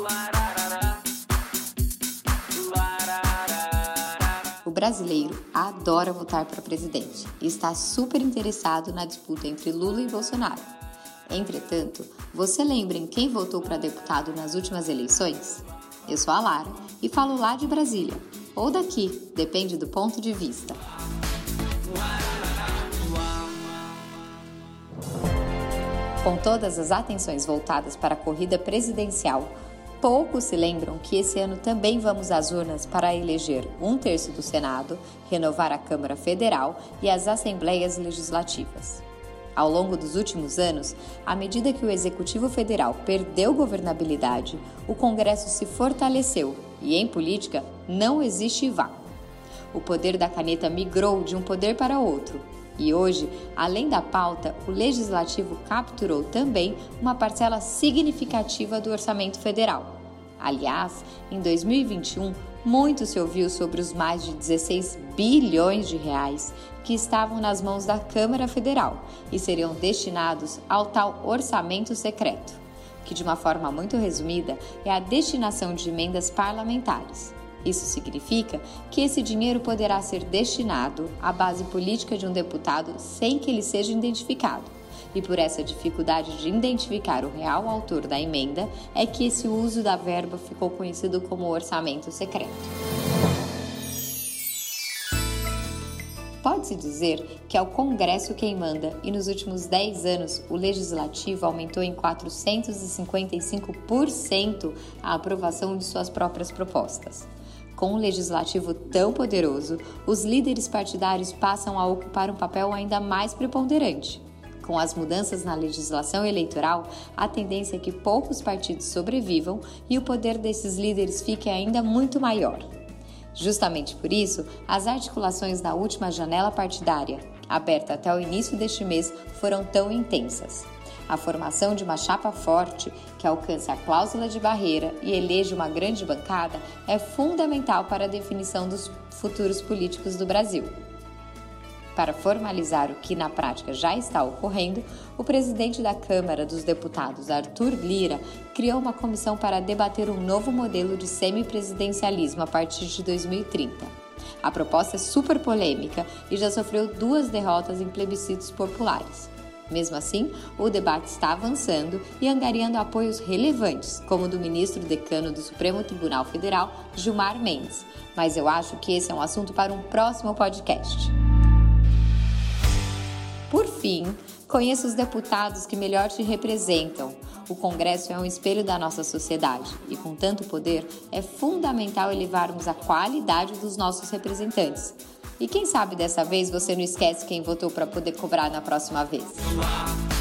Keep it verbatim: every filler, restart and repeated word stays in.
O brasileiro adora votar para presidente e está super interessado na disputa entre Lula e Bolsonaro. Entretanto, você lembra em quem votou para deputado nas últimas eleições? Eu sou a Lara e falo lá de Brasília, ou daqui, depende do ponto de vista. Com todas as atenções voltadas para a corrida presidencial, poucos se lembram que esse ano também vamos às urnas para eleger um terço do Senado, renovar a Câmara Federal e as Assembleias Legislativas. Ao longo dos últimos anos, à medida que o Executivo Federal perdeu governabilidade, o Congresso se fortaleceu e, em política, não existe vácuo. O poder da caneta migrou de um poder para outro. E hoje, além da pauta, o Legislativo capturou também uma parcela significativa do orçamento federal. Aliás, em dois mil e vinte e um, muito se ouviu sobre os mais de dezesseis bilhões de reais que estavam nas mãos da Câmara Federal e seriam destinados ao tal orçamento secreto, que de uma forma muito resumida é a destinação de emendas parlamentares. Isso significa que esse dinheiro poderá ser destinado à base política de um deputado sem que ele seja identificado. E por essa dificuldade de identificar o real autor da emenda, é que esse uso da verba ficou conhecido como orçamento secreto. Pode-se dizer que é o Congresso quem manda e nos últimos dez anos o Legislativo aumentou em quatrocentos e cinquenta e cinco por cento a aprovação de suas próprias propostas. Com um legislativo tão poderoso, os líderes partidários passam a ocupar um papel ainda mais preponderante. Com as mudanças na legislação eleitoral, a tendência é que poucos partidos sobrevivam e o poder desses líderes fique ainda muito maior. Justamente por isso, as articulações na última janela partidária, aberta até o início deste mês, foram tão intensas. A formação de uma chapa forte, que alcance a cláusula de barreira e eleja uma grande bancada, é fundamental para a definição dos futuros políticos do Brasil. Para formalizar o que na prática já está ocorrendo, o presidente da Câmara dos Deputados, Arthur Lira, criou uma comissão para debater um novo modelo de semipresidencialismo a partir de dois mil e trinta. A proposta é super polêmica e já sofreu duas derrotas em plebiscitos populares. Mesmo assim, o debate está avançando e angariando apoios relevantes, como o do ministro decano do Supremo Tribunal Federal, Gilmar Mendes. Mas eu acho que esse é um assunto para um próximo podcast. Por fim, conheça os deputados que melhor te representam. O Congresso é um espelho da nossa sociedade e, com tanto poder, é fundamental elevarmos a qualidade dos nossos representantes. E quem sabe dessa vez você não esquece quem votou para poder cobrar na próxima vez.